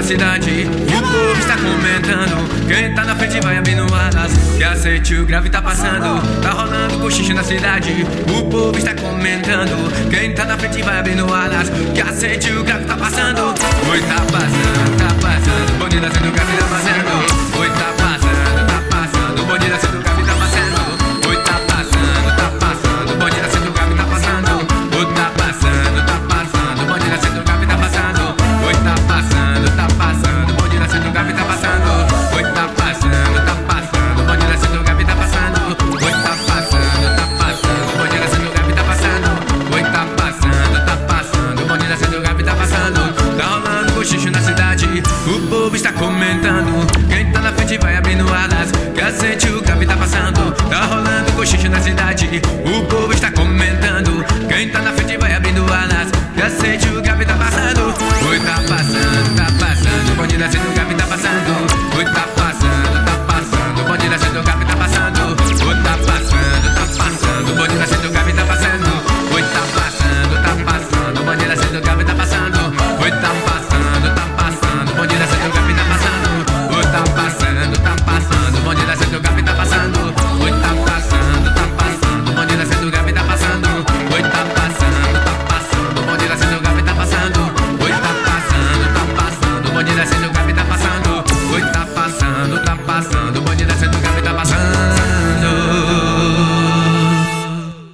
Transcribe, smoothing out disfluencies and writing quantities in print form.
cidade. O povo está comentando. Quem tá na frente vai abrindo alas. Que aceite, o grave tá passando. Tá rolando cochicho na cidade. O povo está comentando. Quem tá na frente vai abrindo alas. Que aceite, o grave tá passando. Oi, tá passando, tá passando. Bonde nascendo, o grave tá passando. Oi, tá passando, tá passando. Bonde nascendo, o grave tá passando. Oi, tá passando, tá passando. Bonde nascendo, o grave tá passando. Oi, tá passando, tá passando. Bonde nascendo, o grave tá passando. Oi, tá passando, tá passando. Bonde nascendo, o grave tá passando. Oi, tá passando, tá passando. Bonde nascendo, o grave tá passando. Oi, tá passando, tá passando. Bonde nascendo, o grave tá passando. Oi, tá passando, tá passando. Bonde nascendo, o grave tá passando. Tá rolando cochicho na cidade. O povo está comentando. Quem tá na frente vai abrindo alas. Que aceite, o grave tá passando. Tá rolando cochicho na cidade. O povo